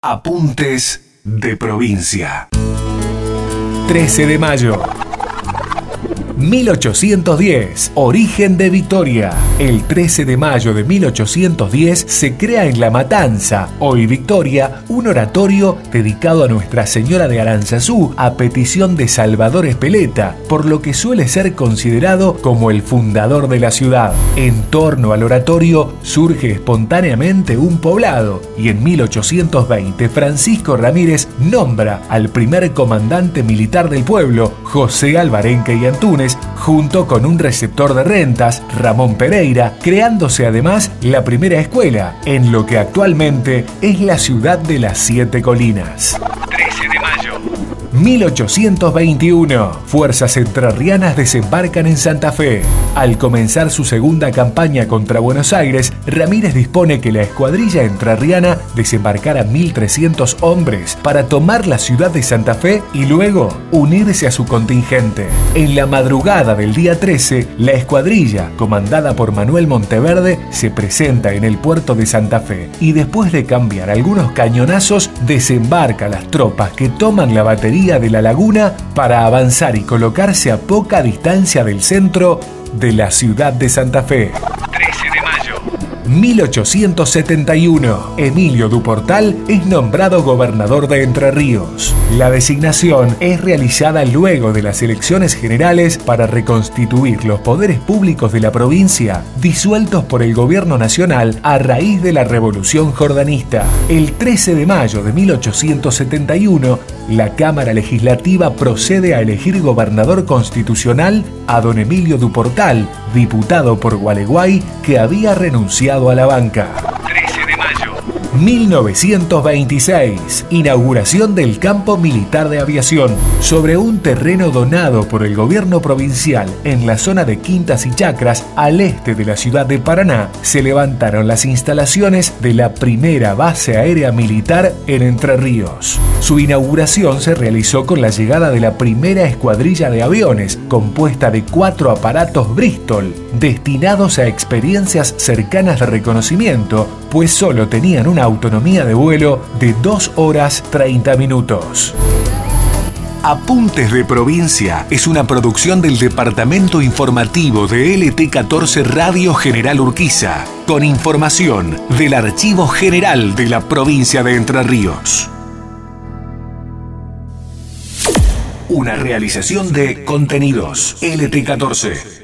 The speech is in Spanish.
Apuntes de provincia. 13 de mayo. 1810, origen de Victoria. El 13 de mayo de 1810 se crea en La Matanza, hoy Victoria, un oratorio dedicado a Nuestra Señora de Aranzazú a petición de Salvador Espeleta, por lo que suele ser considerado como el fundador de la ciudad. En torno al oratorio surge espontáneamente un poblado y en 1820 Francisco Ramírez nombra al primer comandante militar del pueblo, José Alvarenque y Antunes, junto con un receptor de rentas, Ramón Pereira, creándose además la primera escuela, en lo que actualmente es la ciudad de las Siete Colinas. 13 de mayo. 1821. Fuerzas entrerrianas desembarcan en Santa Fe. Al comenzar su segunda campaña contra Buenos Aires, Ramírez dispone que la escuadrilla entrerriana desembarcara 1.300 hombres para tomar la ciudad de Santa Fe y luego unirse a su contingente. En la madrugada del día 13, la escuadrilla, comandada por Manuel Monteverde, se presenta en el puerto de Santa Fe y después de cambiar algunos cañonazos, desembarca las tropas que toman la batería de la laguna para avanzar y colocarse a poca distancia del centro de la ciudad de Santa Fe. 13 de mayo. 1871. Emilio Duportal es nombrado gobernador de Entre Ríos. La designación es realizada luego de las elecciones generales para reconstituir los poderes públicos de la provincia disueltos por el gobierno nacional a raíz de la Revolución Jordanista. El 13 de mayo de 1871, la Cámara Legislativa procede a elegir gobernador constitucional a don Emilio Duportal, diputado por Gualeguay, que había renunciado a la banca. 13 de mayo. 1926. Inauguración del Campo Militar de Aviación. Sobre un terreno donado por el gobierno provincial en la zona de Quintas y Chacras, al este de la ciudad de Paraná, se levantaron las instalaciones de la primera base aérea militar en Entre Ríos. Su inauguración se realizó con la llegada de la primera escuadrilla de aviones, compuesta de 4 aparatos Bristol, destinados a experiencias cercanas de reconocimiento, pues solo tenían una autonomía de vuelo de 2 horas 30 minutos. Apuntes de provincia es una producción del Departamento Informativo de LT14 Radio General Urquiza, con información del Archivo General de la provincia de Entre Ríos. Una realización de Contenidos LT14.